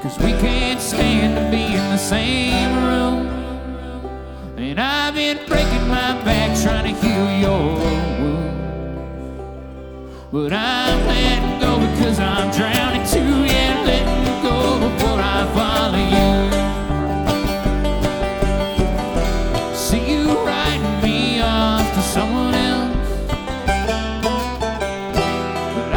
we can't stand to be in the same room. And I've been breaking my back trying to heal your wound, but I'm letting go because